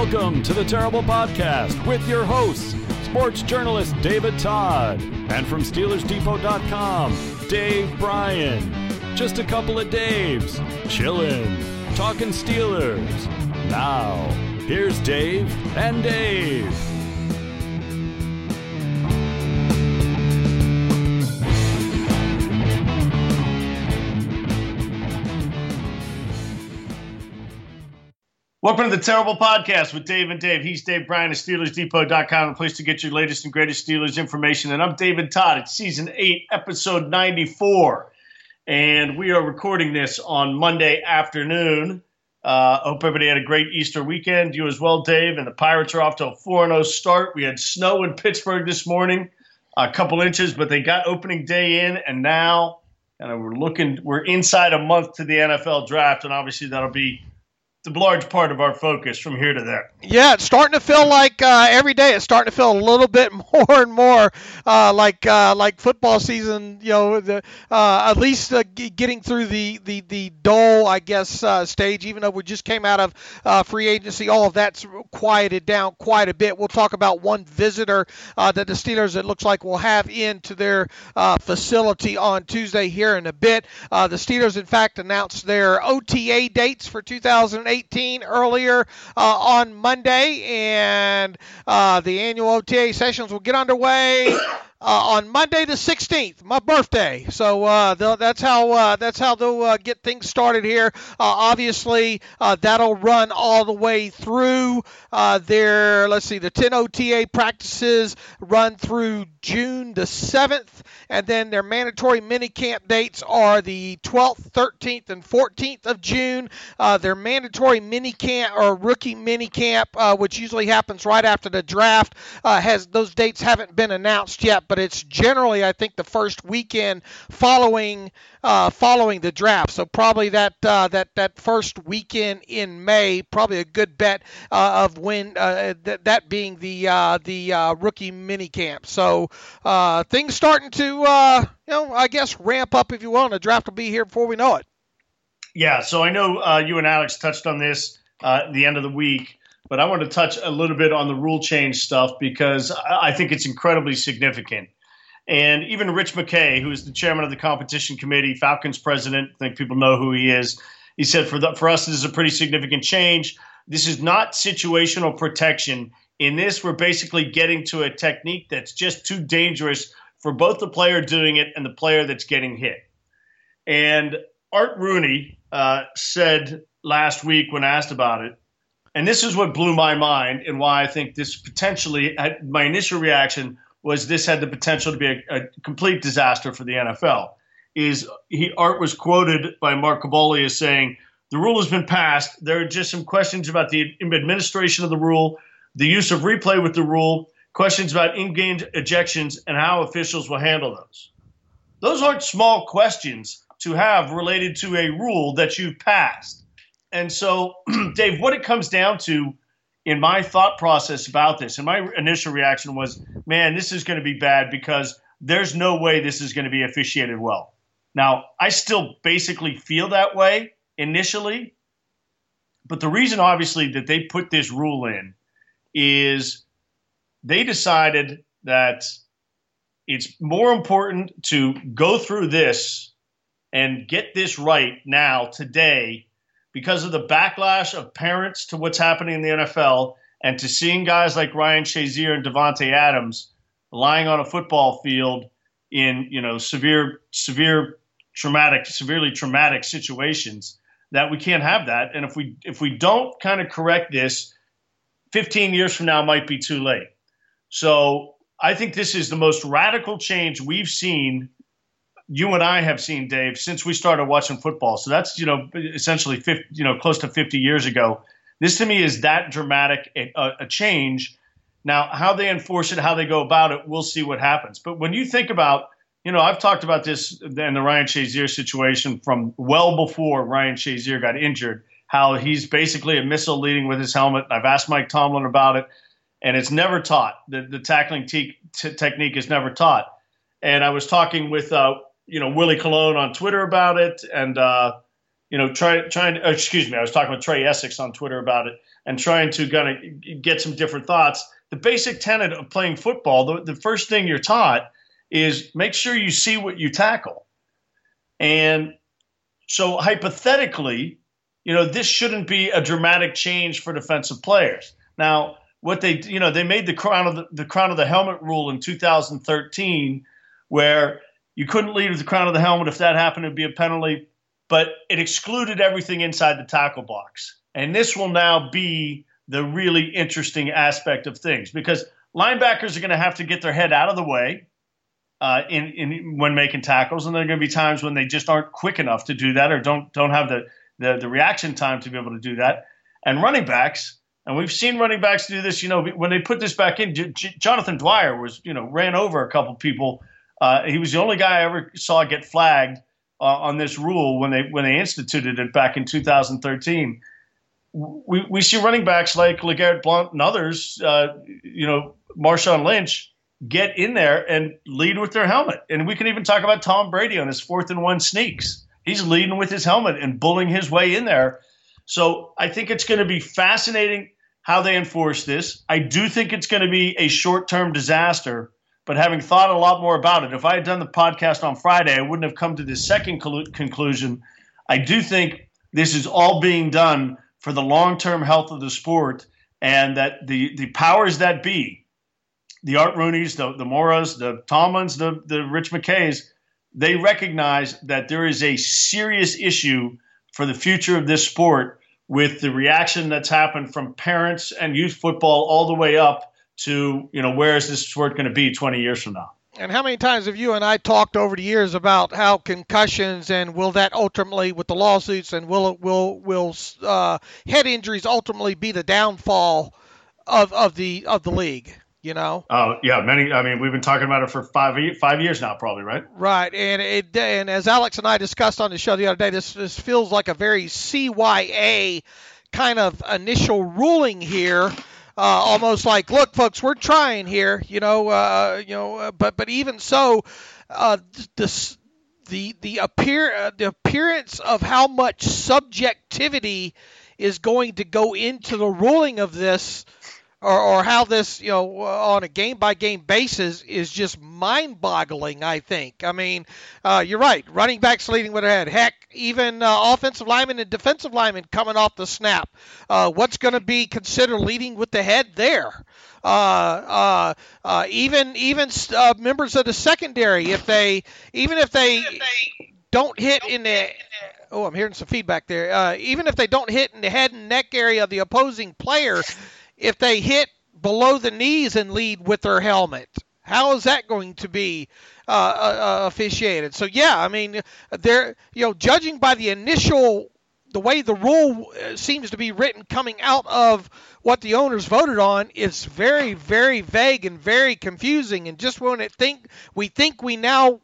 Welcome to the Terrible Podcast with your hosts, sports journalist David Todd, and from SteelersDepot.com, Dave Bryan. Just a couple of Daves, chillin', talking Steelers. Now, here's Dave and Dave. Welcome to the Terrible Podcast with Dave and Dave. He's Dave Bryan of SteelersDepot.com, a place to get your latest and greatest Steelers information. And I'm David Todd. It's Season 8, Episode 94. And we are recording this on Monday afternoon. Hope everybody had a great Easter weekend. You as well, Dave. And the Pirates are off to a 4-0 start. We had snow in Pittsburgh this morning, a couple inches, but they got opening day in. And now we're inside a month to the NFL draft. And obviously that'll be the large part of our focus from here to there. Yeah, it's starting to feel like every day it's starting to feel a little bit more and more like football season. You know, at least getting through the dull, I guess, stage. Even though we just came out of free agency, all of that's quieted down quite a bit. We'll talk about one visitor that the Steelers, it looks like, will have into their facility on Tuesday here in a bit. The Steelers, in fact, announced their OTA dates for 2018 earlier on Monday, and the annual OTA sessions will get underway on Monday the 16th, my birthday. So that's how they'll get things started here. Obviously, that'll run all the way through the 10 OTA practices run through June the 7th, and then their mandatory minicamp dates are the 12th, 13th, and 14th of June. Their mandatory minicamp or rookie minicamp, which usually happens right after the draft, those dates haven't been announced yet, but it's generally, I think, the first weekend following the draft. So probably that first weekend in May, probably a good bet of when that being the rookie minicamp. So things starting to I guess ramp up, if you will, and the draft will be here before we know it. Yeah. So I know you and Alex touched on this at the end of the week, but I want to touch a little bit on the rule change stuff because I think it's incredibly significant. And even Rich McKay, who is the chairman of the competition committee, Falcons president, I think people know who he is. He said, for us, this is a pretty significant change. This is not situational protection. In this, we're basically getting to a technique that's just too dangerous for both the player doing it and the player that's getting hit. And Art Rooney said last week when asked about it, and this is what blew my mind and why I think this potentially, my initial reaction was this had the potential to be a complete disaster for the NFL. Art was quoted by Mark Kaboly as saying, the rule has been passed. There are just some questions about the administration of the rule, the use of replay with the rule, questions about in-game ejections, and how officials will handle those. Those aren't small questions to have related to a rule that you've passed. And so, Dave, what it comes down to in my thought process about this, and my initial reaction was, man, this is going to be bad because there's no way this is going to be officiated well. Now, I still basically feel that way initially, but the reason, obviously, that they put this rule in is they decided that it's more important to go through this and get this right now, today, because of the backlash of parents to what's happening in the NFL and to seeing guys like Ryan Shazier and Davante Adams lying on a football field in, severely traumatic situations, that we can't have that. And if we don't kind of correct this, 15 years from now might be too late. So I think this is the most radical change we've seen, you and I have seen, Dave, since we started watching football. So that's, essentially close to 50 years ago. This to me is that dramatic a change. Now, how they enforce it, how they go about it, we'll see what happens. But when you think about, I've talked about this in the Ryan Shazier situation from well before Ryan Shazier got injured, how he's basically a missile leading with his helmet. I've asked Mike Tomlin about it, and it's never taught. The tackling technique is never taught. And I was talking with Willie Colon on Twitter about it, and excuse me, I was talking with Trey Essex on Twitter about it and trying to kind of get some different thoughts. The basic tenet of playing football, the first thing you're taught is make sure you see what you tackle. And so hypothetically, this shouldn't be a dramatic change for defensive players. Now, what they made the crown of the helmet rule in 2013, where you couldn't lead with the crown of the helmet if that happened to be a penalty, but it excluded everything inside the tackle box. And this will now be the really interesting aspect of things, because linebackers are going to have to get their head out of the way when making tackles, and there are going to be times when they just aren't quick enough to do that or don't have the reaction time to be able to do that. And running backs, and we've seen running backs do this, when they put this back in, Jonathan Dwyer ran over a couple people. He was the only guy I ever saw get flagged on this rule when they instituted it back in 2013. We see running backs like LeGarrette Blount and others, Marshawn Lynch, get in there and lead with their helmet. And we can even talk about Tom Brady on his 4th and 1 sneaks. He's leading with his helmet and bullying his way in there. So I think it's going to be fascinating how they enforce this. I do think it's going to be a short-term disaster, but having thought a lot more about it, if I had done the podcast on Friday, I wouldn't have come to this second conclusion. I do think this is all being done for the long-term health of the sport, and that the powers that be, the Art Rooneys, the Moras, the Tomlins, the Rich McKays, they recognize that there is a serious issue for the future of this sport with the reaction that's happened from parents and youth football all the way up to, where is this sport going to be 20 years from now? And how many times have you and I talked over the years about how concussions and will that ultimately, with the lawsuits, and will head injuries ultimately be the downfall of the league? Oh yeah, many. I mean, we've been talking about it for 5 years now, probably, right? Right, and as Alex and I discussed on the show the other day, this feels like a very CYA kind of initial ruling here. Almost like, look, folks, we're trying here, but even so, the appearance of how much subjectivity is going to go into the ruling of this, or how this, on a game-by-game basis is just mind-boggling, I think. I mean, you're right. Running backs leading with their head. Heck, even offensive linemen and defensive linemen coming off the snap. What's going to be considered leading with the head there? Even members of the secondary, if they don't hit in the – I'm hearing some feedback there. Even if they don't hit in the head and neck area of the opposing player – if they hit below the knees and lead with their helmet, how is that going to be officiated? So, yeah, I mean, judging by the way the rule seems to be written coming out of what the owners voted on, is very, very vague and very confusing. And just when we think we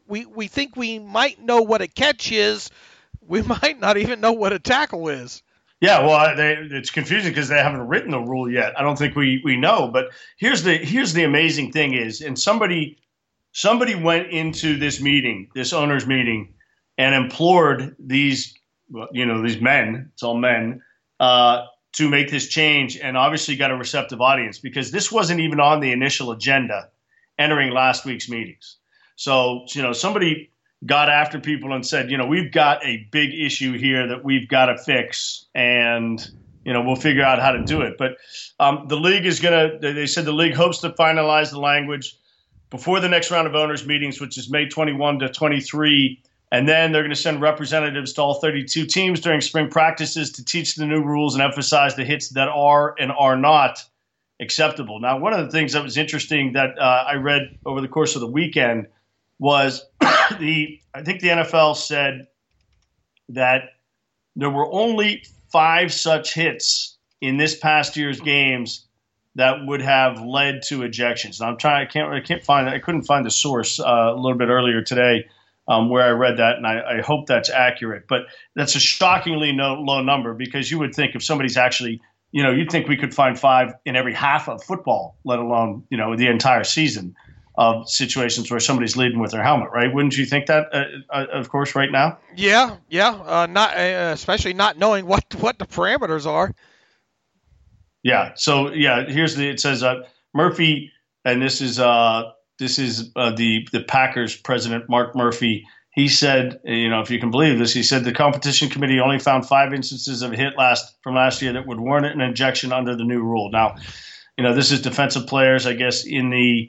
might know what a catch is, we might not even know what a tackle is. Yeah, well, it's confusing because they haven't written the rule yet. I don't think we know. But here's the amazing thing is, and somebody went into this owners meeting, and implored these men, it's all men, to make this change, and obviously got a receptive audience, because this wasn't even on the initial agenda entering last week's meetings. So, somebody got after people and said, we've got a big issue here that we've got to fix, and, we'll figure out how to do it. But the league they said the league hopes to finalize the language before the next round of owners meetings, which is May 21 to 23. And then they're going to send representatives to all 32 teams during spring practices to teach the new rules and emphasize the hits that are and are not acceptable. Now, one of the things that was interesting that I read over the course of the weekend was I think the NFL said that there were only 5 such hits in this past year's games that would have led to ejections. Now I couldn't find the source a little bit earlier today where I read that, and I hope that's accurate. But that's a shockingly low number, because you would think if somebody's actually, you'd think we could find 5 in every half of football, let alone, the entire season. of situations where somebody's leading with their helmet, right? Wouldn't you think that, of course, right now? Yeah. Not especially not knowing what the parameters are. Yeah. So it says Murphy, and this is the Packers president, Mark Murphy. He said, if you can believe this, he said the competition committee only found 5 instances of a hit from last year that would warrant an injection under the new rule. Now, this is defensive players, I guess, in the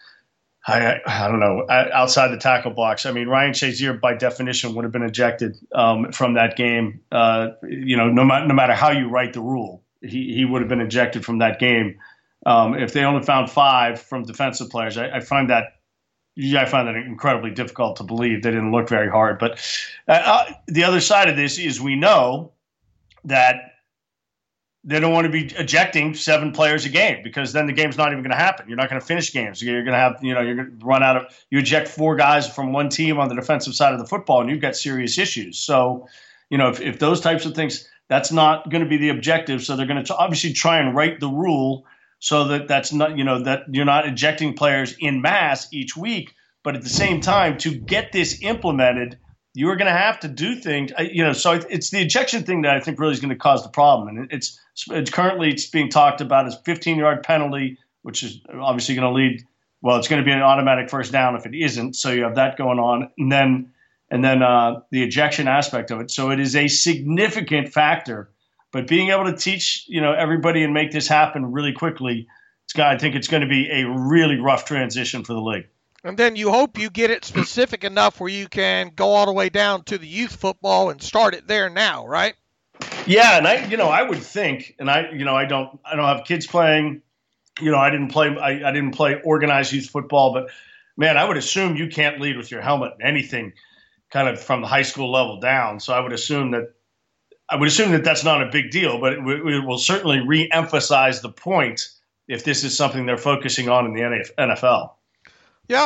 I don't know, outside the tackle box. I mean, Ryan Shazier, by definition, would have been ejected from that game. No matter how you write the rule, he would have been ejected from that game. If they only found 5 from defensive players, I find that incredibly difficult to believe. They didn't look very hard. But the other side of this is we know that they don't want to be ejecting 7 players a game because then the game's not even going to happen. You're not going to finish games. You're going to have, you're going to run out of, you eject 4 guys from one team on the defensive side of the football and you've got serious issues. So, if those types of things, that's not going to be the objective. So they're going to obviously try and write the rule so that that's not, that you're not ejecting players in mass each week. But at the same time, to get this implemented, you're going to have to do things, so it's the ejection thing that I think really is going to cause the problem. And it's currently being talked about as 15-yard penalty, which is obviously going to lead, it's going to be an automatic first down if it isn't. So you have that going on. And then the ejection aspect of it. So it is a significant factor. But being able to teach, everybody and make this happen really quickly, I think it's going to be a really rough transition for the league. And then you hope you get it specific enough where you can go all the way down to the youth football and start it there now, right? Yeah, and I would think, and I don't have kids playing. I didn't play organized youth football, but man, I would assume you can't lead with your helmet in anything kind of from the high school level down. So I would assume that that's not a big deal, but it will certainly re-emphasize the point if this is something they're focusing on in the NFL. Yeah,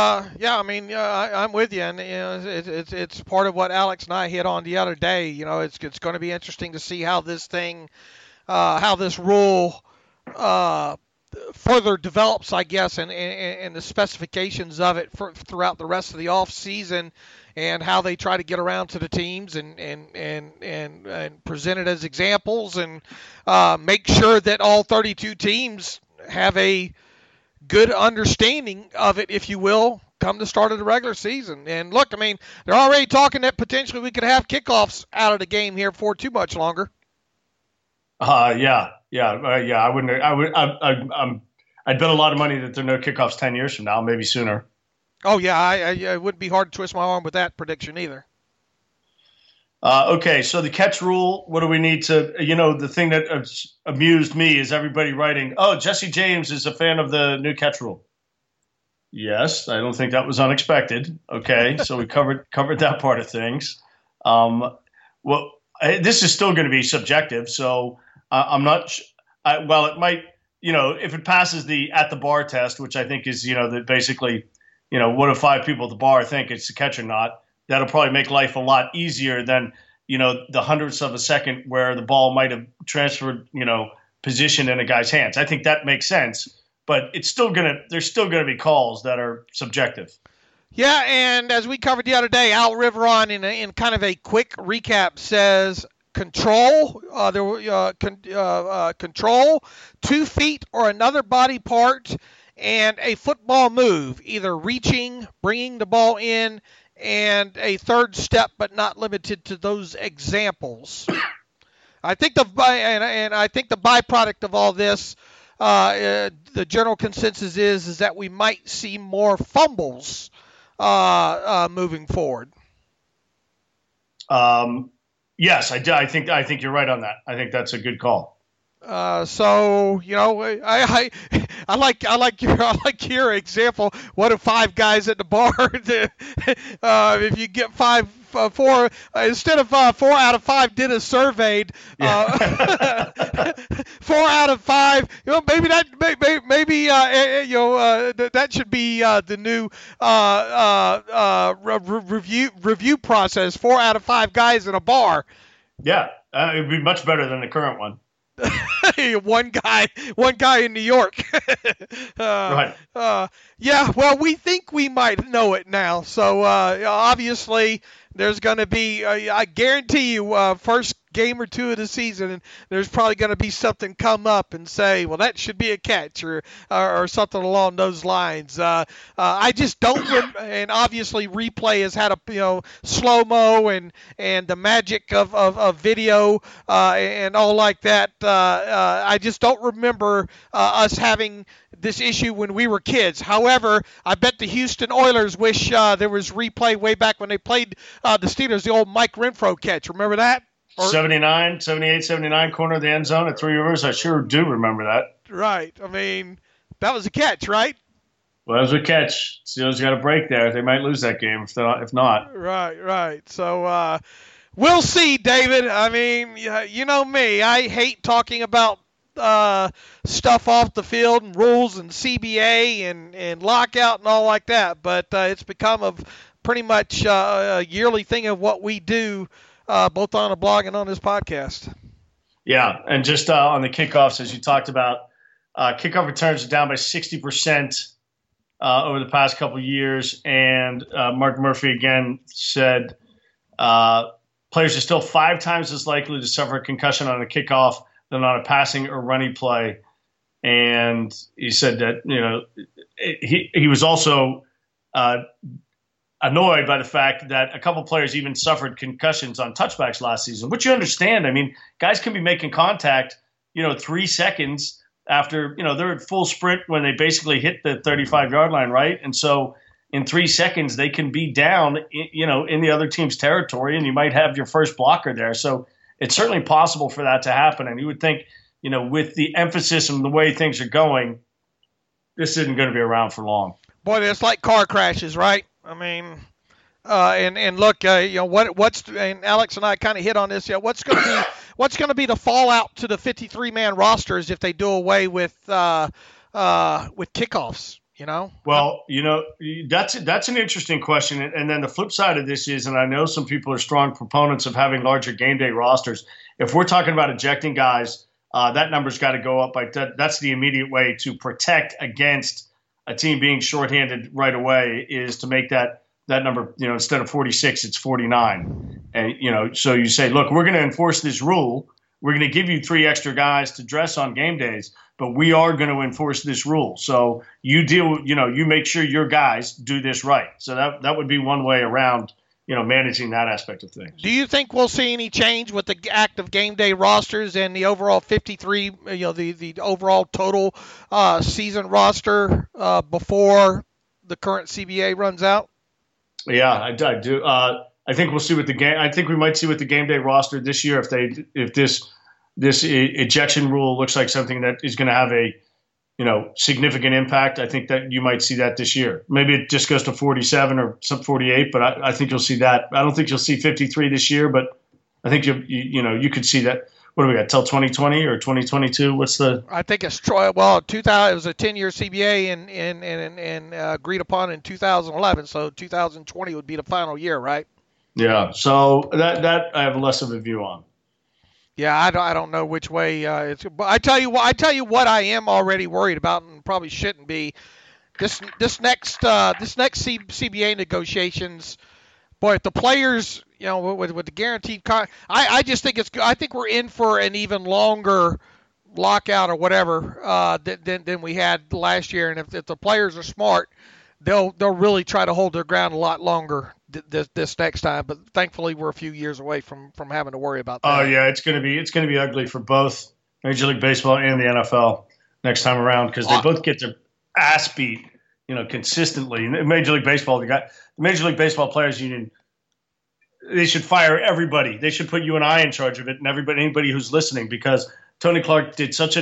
I'm with you, and it's part of what Alex and I hit on the other day. It's going to be interesting to see how this rule further develops, I guess, and the specifications of it throughout the rest of the off season, and how they try to get around to the teams and present it as examples, and make sure that all 32 teams have a good understanding of it, if you will, come the start of the regular season. And look, I mean, they're already talking that potentially we could have kickoffs out of the game here for too much longer. Yeah. I wouldn't. I'd bet a lot of money that there are no kickoffs 10 years from now, maybe sooner. Oh yeah, it wouldn't be hard to twist my arm with that prediction either. Okay, so the catch rule, what do we need to, the thing that amused me is everybody writing, Jesse James is a fan of the new catch rule. Yes, I don't think that was unexpected. Okay, so we covered that part of things. This is still going to be subjective, so I'm not it might, if it passes the at the bar test, which I think is, that basically, what if 5 people at the bar think it's a catch or not? That'll probably make life a lot easier than, the hundredths of a second where the ball might have transferred, position in a guy's hands. I think that makes sense, but there's still going to be calls that are subjective. Yeah, and as we covered the other day, Al Riveron in kind of a quick recap says control, control, 2 feet or another body part, and a football move, either reaching, bringing the ball in, and a third step, but not limited to those examples. I think the byproduct of all this, the general consensus is that we might see more fumbles moving forward. Yes, I think you're right on that. I think that's a good call. So I like your example. What if 5 guys at the bar? If you get 4 instead of 4 out of 5 did a surveyed, 4 out of 5. Maybe that should be the new review process. 4 out of 5 guys in a bar. Yeah, it'd be much better than the current one. one guy in New York. Right. Yeah, well, we think we might know it now. So obviously, there's going to be, I guarantee you, first game or two of the season, and there's probably going to be something come up and say, well, that should be a catch or something along those lines. I just don't, and obviously replay has had a slow mo and the magic of video and all like that. I just don't remember us having this issue when we were kids. However, I bet the Houston Oilers wish there was replay way back when they played the Steelers, the old Mike Renfro catch. Remember that? 78, 79, corner of the end zone at 3 Rivers. I sure do remember that. Right. I mean, that was a catch, right? Well, that was a catch. Steelers got a break there. They might lose that game if not. Right. So we'll see, David. I mean, you know me. I hate talking about stuff off the field and rules and CBA and lockout and all like that. But it's become a pretty much a yearly thing of what we do, both on the blog and on this podcast. Yeah, and just on the kickoffs, as you talked about, kickoff returns are down by 60% over the past couple of years. And Mark Murphy again said players are still 5 times as likely to suffer a concussion on a kickoff than on a passing or running play. And he said that, he was also annoyed by the fact that a couple players even suffered concussions on touchbacks last season, which you understand. I mean, guys can be making contact, 3 seconds after, they're at full sprint when they basically hit the 35-yard line, right? And so in 3 seconds, they can be down, in the other team's territory, and you might have your first blocker there. So it's certainly possible for that to happen. And you would think, with the emphasis and the way things are going, this isn't going to be around for long. Boy, it's like car crashes, right? I mean, and look, what's and Alex and I kind of hit on this. What's going to be the fallout to the 53-man rosters if they do away with kickoffs? Well, that's an interesting question. And then the flip side of this is, and I know some people are strong proponents of having larger game day rosters. If we're talking about ejecting guys, that number's got to go up. That's the immediate way to protect against a team being shorthanded right away, is to make that number, instead of 46, it's 49. And, so you say, look, we're going to enforce this rule. We're going to give you 3 extra guys to dress on game days, but we are going to enforce this rule. So you you make sure your guys do this right. So that would be one way around, managing that aspect of things. Do you think we'll see any change with the active game day rosters and the overall 53, the overall total season roster before the current CBA runs out? Yeah, I do. I think we'll see what I think we might see with the game day roster this year if this ejection rule looks like something that is going to have a significant impact. I think that you might see that this year. Maybe it just goes to 47 or some 48, but I think you'll see that. I don't think you'll see 53 this year, but I think you could see that. What do we got, till 2020 or 2022? What's the? I think it's 2000. It was a 10-year CBA and agreed upon in 2011. So 2020 would be the final year, right? Yeah. So that I have less of a view on. Yeah, I don't know which way it's. But I tell you what I am already worried about, and probably shouldn't be. This next CBA negotiations. Boy, if the players, with the guaranteed I just think I think we're in for an even longer lockout or whatever than we had last year. And if the players are smart, they'll really try to hold their ground a lot longer this next time. But thankfully, we're a few years away from having to worry about that. Oh yeah, it's gonna be ugly for both Major League Baseball and the NFL next time around, because they both get their ass beat, consistently. Major League Baseball, the Major League Baseball Players Union, they should fire everybody. They should put you and I in charge of it, and anybody who's listening, because Tony Clark did such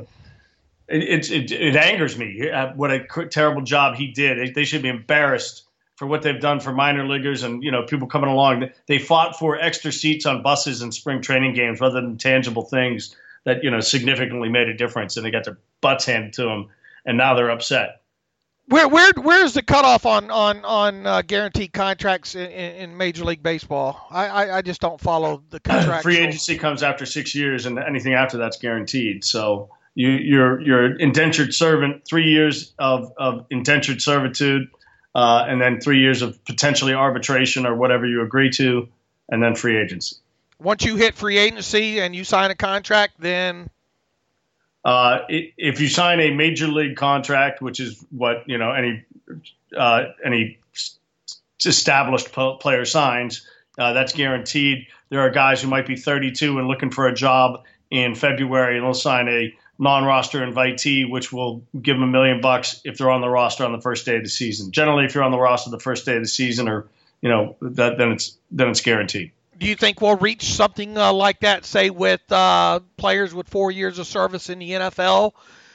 it angers me what a terrible job he did. They should be embarrassed for what they've done for minor leaguers and people coming along. They fought for extra seats on buses and spring training games rather than tangible things that significantly made a difference, and they got their butts handed to them, and now they're upset. Where's the cutoff on guaranteed contracts in Major League Baseball? I just don't follow the contract. Free agency comes after 6 years, and anything after that's guaranteed. So you're indentured servant, 3 years of indentured servitude, and then 3 years of potentially arbitration or whatever you agree to, and then free agency. Once you hit free agency and you sign a contract, then if you sign a major league contract, which is what any established player signs, that's guaranteed. There are guys who might be 32 and looking for a job in February, and they'll sign a non-roster invitee, which will give them $1 million if they're on the roster on the first day of the season. Generally, if you're on the roster the first day of the season, or then it's guaranteed. Do you think we'll reach something like that, say, with players with 4 years of service in the NFL,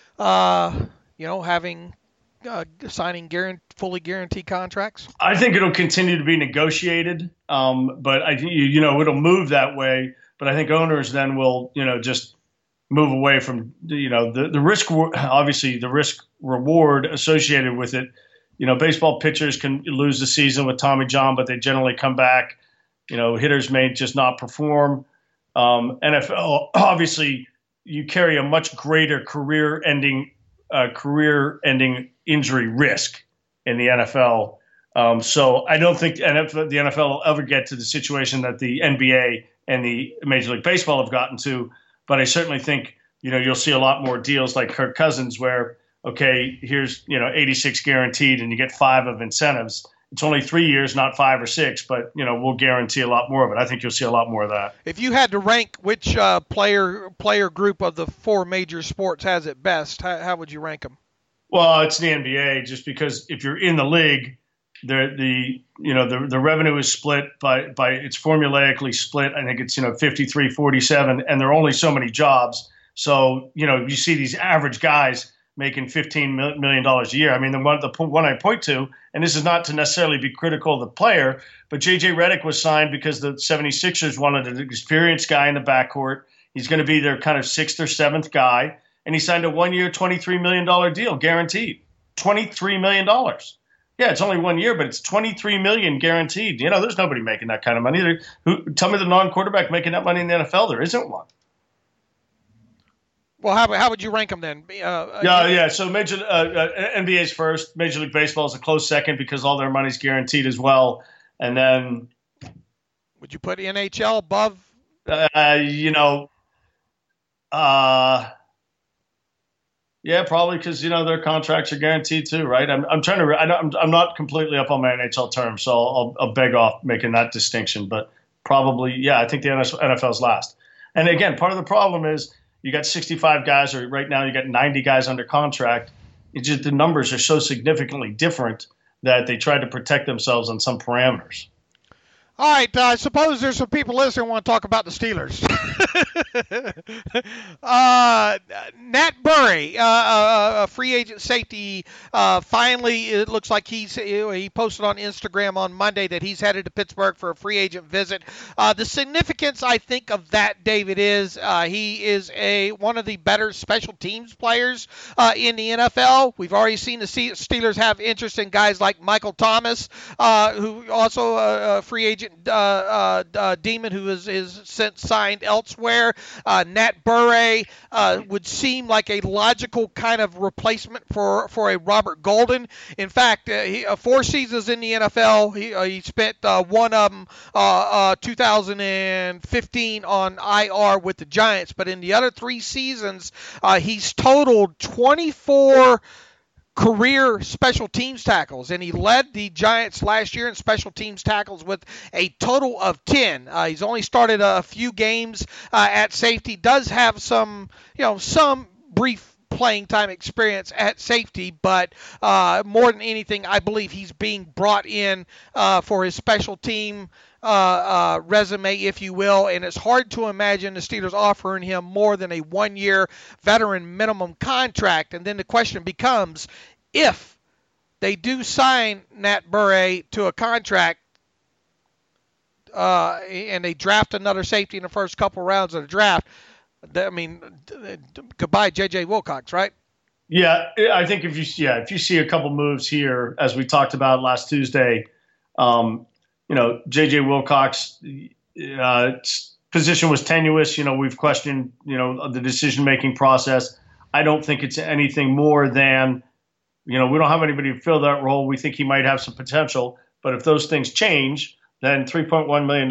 signing fully guaranteed contracts? I think it'll continue to be negotiated, but I think it'll move that way. But I think owners then will just move away from the risk. Obviously, the risk reward associated with it. Baseball pitchers can lose the season with Tommy John, but they generally come back. Hitters may just not perform. NFL, obviously, you carry a much greater career-ending injury risk in the NFL. So I don't think the NFL will ever get to the situation that the NBA and the Major League Baseball have gotten to. But I certainly think you'll see a lot more deals like Kirk Cousins, where here's 86 guaranteed, and you get 5 of incentives. It's only 3 years, not 5 or 6, but we'll guarantee a lot more of it. I think you'll see a lot more of that. If you had to rank which player group of the 4 major sports has it best, how would you rank them? Well, it's the NBA, just because if you're in the league, the revenue is split by it's formulaically split. I think it's 53-47, and there are only so many jobs. So you see these average guys making $15 million a year. I mean, the one I point to, and this is not to necessarily be critical of the player, but J.J. Redick was signed because the 76ers wanted an experienced guy in the backcourt. He's going to be their kind of 6th or 7th guy, and he signed a 1-year, $23 million deal, guaranteed. $23 million. Yeah, it's only 1 year, but it's $23 million guaranteed. There's nobody making that kind of money. Tell me the non-quarterback making that money in the NFL. There isn't one. Well, how would you rank them then? Yeah. So NBA's first. Major League Baseball is a close second because all their money's guaranteed as well. And then, would you put NHL above? Yeah, probably because their contracts are guaranteed too, right? I'm not completely up on my NHL terms, so I'll beg off making that distinction. But probably, yeah, I think the NFL's last. And again, part of the problem is, you got 65 guys, or right now you got 90 guys under contract. It's just the numbers are so significantly different that they try to protect themselves on some parameters. All right, I suppose there's some people listening who want to talk about the Steelers. Nat Burley, a free agent safety, finally it looks like he posted on Instagram on Monday that he's headed to Pittsburgh for a free agent visit. The significance, I think, of that, David, is he is one of the better special teams players in the NFL. We've already seen the Steelers have interest in guys like Michael Thomas, who also a free agent Demon, who is since signed elsewhere. Nat Burley would seem like a logical kind of replacement for a Robert Golden. In fact, 4 seasons in the NFL. He spent one of them 2015 on IR with the Giants, but in the other 3 seasons, he's totaled 24 career special teams tackles, and he led the Giants last year in special teams tackles with a total of 10. He's only started a few games at safety, does have some brief playing time experience at safety, but more than anything, I believe he's being brought in for his special team resume, if you will, and it's hard to imagine the Steelers offering him more than a 1-year veteran minimum contract. And then the question becomes, if they do sign Nat Burley to a contract and they draft another safety in the first couple rounds of the draft, I mean, goodbye J.J. Wilcox, right? Yeah, I think if you see a couple moves here, as we talked about last Tuesday, J.J. Wilcox position was tenuous. We've questioned the decision making process. I don't think it's anything more than we don't have anybody to fill that role. We think he might have some potential, but if those things change, then $3.1 million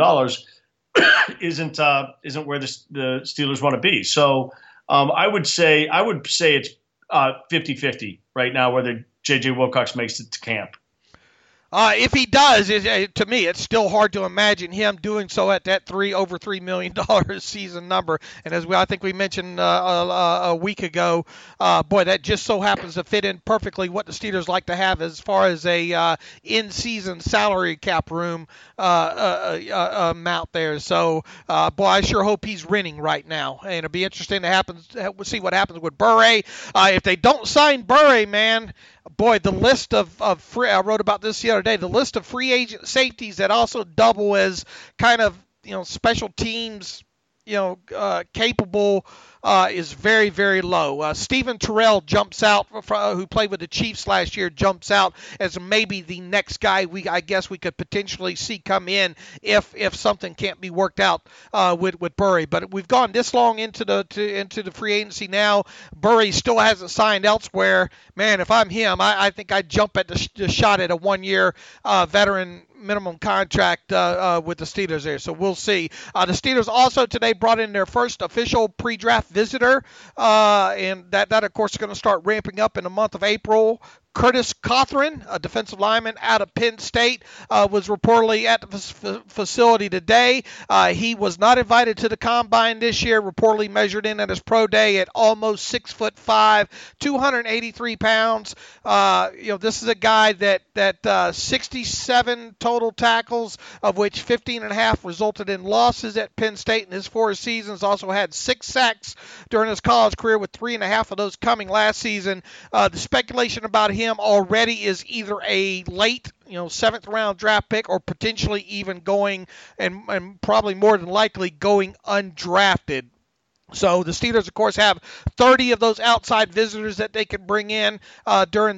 isn't where the Steelers want to be. So I would say it's 50-50 right now whether J.J. Wilcox makes it to camp. If he does, to me, it's still hard to imagine him doing so at that over $3 million season number. And I think we mentioned a week ago, that just so happens to fit in perfectly what the Steelers like to have as far as a in-season salary cap room amount there. So, I sure hope he's renting right now. And it'll be interesting to see what happens with Bure. If they don't sign Bure, man, the list of free, I wrote about this the other day, the list of free agent safeties that also double as kind of, special teams, capable is very, very low. Stephen Terrell jumps out, who played with the Chiefs last year, jumps out as maybe the next guy I guess we could potentially see come in if something can't be worked out with Bure. But we've gone this long into the free agency now. Bure still hasn't signed elsewhere. Man, if I'm him, I think I'd jump at the shot at a 1-year veteran minimum contract with the Steelers there. So we'll see. The Steelers also today brought in their first official pre-draft visitor, and that of course is going to start ramping up in the month of April. Curtis Cawthron, a defensive lineman out of Penn State, was reportedly at the facility today. He was not invited to the combine this year, reportedly measured in at his pro day at almost 6'5", 283 pounds. This is a guy that 67 total tackles, of which 15.5 resulted in losses at Penn State in his 4 seasons. Also had 6 sacks during his college career, with 3.5 of those coming last season. The speculation about him already is either a late 7th round draft pick, or potentially even going and probably more than likely going undrafted. So the Steelers, of course, have 30 of those outside visitors that they can bring in during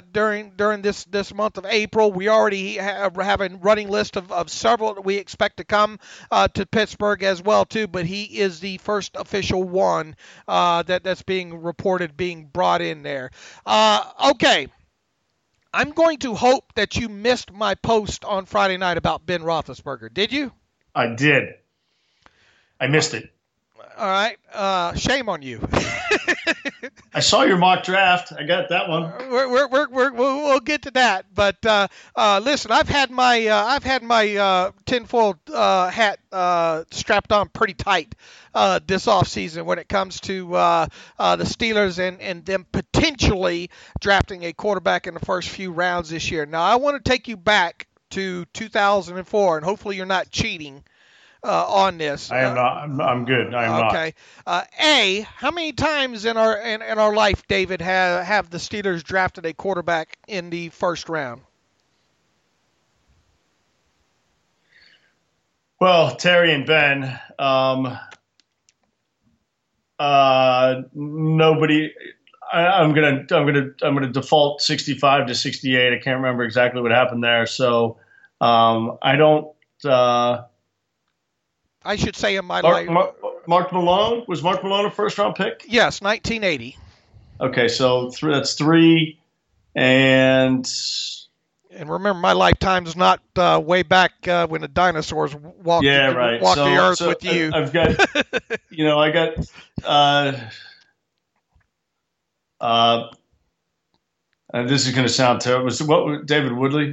this month of April. We already have a running list of several that we expect to come to Pittsburgh as well too. But he is the first official one that's being reported being brought in there. Okay. I'm going to hope that you missed my post on Friday night about Ben Roethlisberger. Did you? I did. I missed it. All right. Shame on you. I saw your mock draft. I got that one. We'll get to that. But listen, I've had my tinfoil hat strapped on pretty tight this offseason when it comes to the Steelers and them potentially drafting a quarterback in the first few rounds this year. Now, I want to take you back to 2004, and hopefully you're not cheating on this. I am not. I'm good. I am not. Okay. How many times in our life, David, have the Steelers drafted a quarterback in the first round? Well, Terry and Ben. Nobody. I'm gonna default 65 to 68. I can't remember exactly what happened there. So I don't. I should say in my life. Mark Malone? Was Mark Malone a first-round pick? Yes, 1980. Okay, so that's 3. And remember, my lifetime's not way back when the dinosaurs walked the earth with you. I've got, this is going to sound terrible. What David Woodley?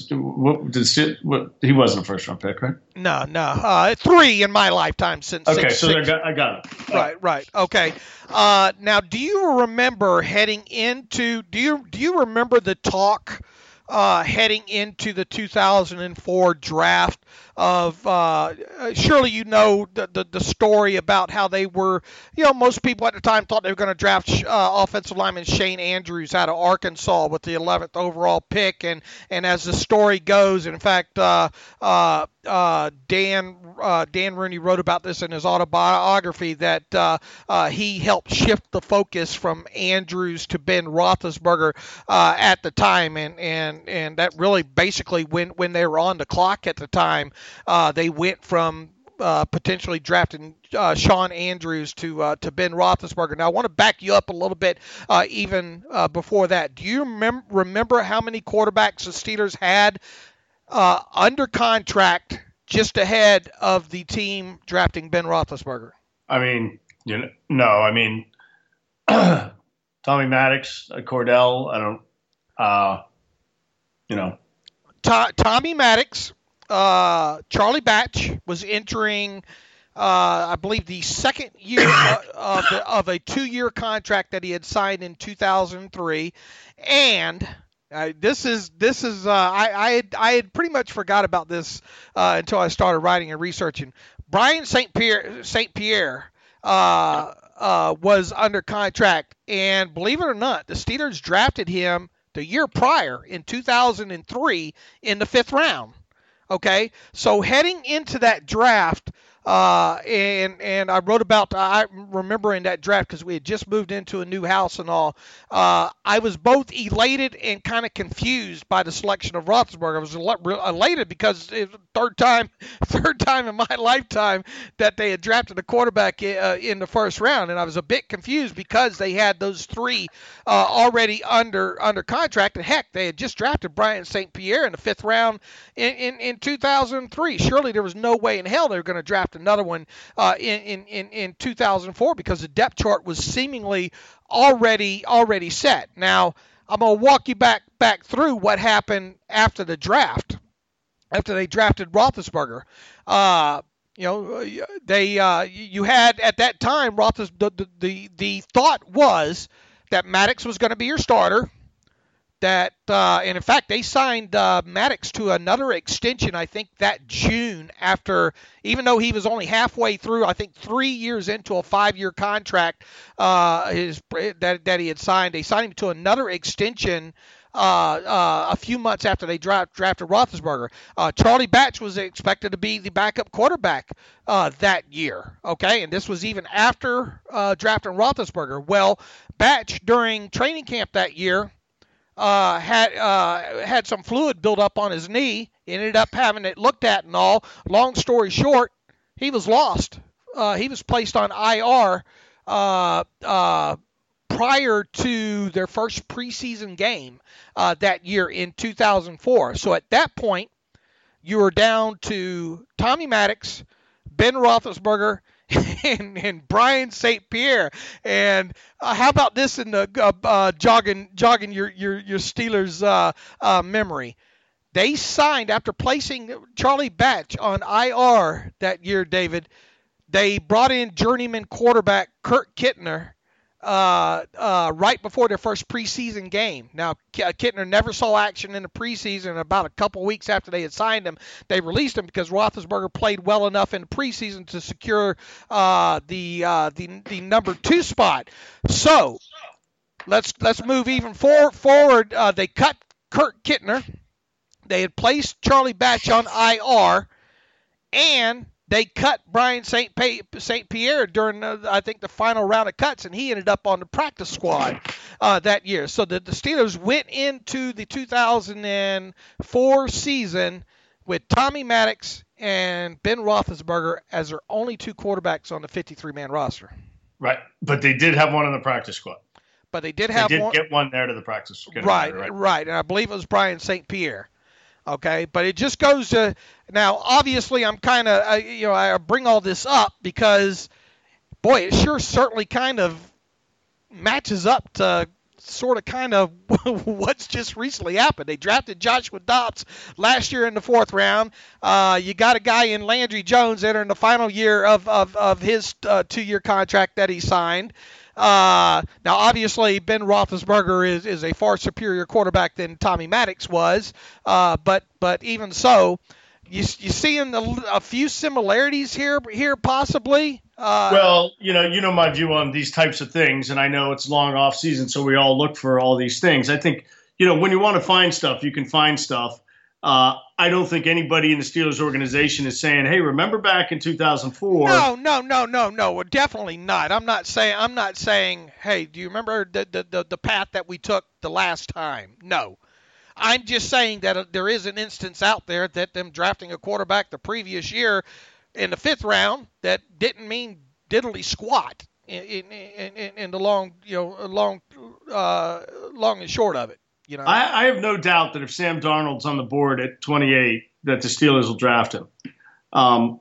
He wasn't a first round pick, right? No. 3 in my lifetime since. Okay, so I got it. Right. Okay. Now, do you remember heading into? Do you remember the talk heading into the 2004 draft of surely you know the story about how they were, most people at the time thought they were going to draft offensive lineman Shane Andrews out of Arkansas with the 11th overall pick, and as the story goes, in fact Dan Rooney wrote about this in his autobiography that he helped shift the focus from Andrews to Ben Roethlisberger at the time, and that really basically when they were on the clock at the time, they went from potentially drafting Sean Andrews to Ben Roethlisberger. Now, I want to back you up a little bit even before that. Do you remember how many quarterbacks the Steelers had under contract just ahead of the team drafting Ben Roethlisberger? I mean, no. I mean, Tommy Maddox, Cordell. Tommy Maddox, Charlie Batch was entering, I believe, the second year of a 2-year contract that he had signed in 2003, and I had pretty much forgot about this until I started writing and researching. Brian St. Pierre was under contract, and believe it or not, the Steelers drafted him the year prior in 2003 in the 5th round. Okay, so heading into that draft, and I wrote about, I remember in that draft because we had just moved into a new house and all, I was both elated and kind of confused by the selection of Roethlisberger. I was elated because it was the third time in my lifetime that they had drafted a quarterback in the 1st round, and I was a bit confused because they had those 3 already under contract, and heck, they had just drafted Brian St. Pierre in the 5th round in 2003. Surely there was no way in hell they were going to draft another one in 2004 because the depth chart was seemingly already set. Now, I'm going to walk you back through what happened after the draft, after they drafted Roethlisberger. You had at that time the thought was that Maddox was going to be your starter. And in fact, they signed Maddox to another extension, I think, that June after, even though he was only halfway through, I think 3 years into a 5-year contract that he had signed. They signed him to another extension a few months after they drafted Roethlisberger. Charlie Batch was expected to be the backup quarterback that year, okay? And this was even after drafting Roethlisberger. Well, Batch, during training camp that year, had some fluid build up on his knee, ended up having it looked at and all. Long story short, he was lost. He was placed on IR prior to their first preseason game that year in 2004. So at that point, you were down to Tommy Maddox, Ben Roethlisberger, and Brian St. Pierre. And how about this in the jogging your Steelers memory? They signed, after placing Charlie Batch on IR that year, David, they brought in journeyman quarterback Kurt Kittner right before their first preseason game. Now, Kittner never saw action in the preseason. About a couple weeks after they had signed him, they released him because Roethlisberger played well enough in the preseason to secure the number 2 spot. So let's move even forward. They cut Kurt Kittner. They had placed Charlie Batch on IR, and they cut Brian St. Pierre during, I think, the final round of cuts, and he ended up on the practice squad that year. So the Steelers went into the 2004 season with Tommy Maddox and Ben Roethlisberger as their only 2 quarterbacks on the 53-man roster. Right, but they did have one in the practice squad. But they did get one there to the practice squad. Right, and I believe it was Brian St. Pierre. Okay, but it just goes to now. Obviously, I'm kind of I bring all this up because, boy, it sure certainly kind of matches up to sort of kind of what's just recently happened. They drafted Joshua Dobbs last year in the 4th round. You got a guy in Landry Jones entering the final year of his 2-year contract that he signed. Now, obviously, Ben Roethlisberger is a far superior quarterback than Tommy Maddox was, but even so, you seeing a few similarities here possibly. Well, you know my view on these types of things, and I know it's long off season, so we all look for all these things. I think when you want to find stuff, you can find stuff. I don't think anybody in the Steelers organization is saying, "Hey, remember back in 2004?" No, definitely not. I'm not saying, "Hey, do you remember the path that we took the last time?" No. I'm just saying that there is an instance out there that them drafting a quarterback the previous year in the 5th round that didn't mean diddly squat in the long and short of it. I have no doubt that if Sam Darnold's on the board at 28, that the Steelers will draft him. My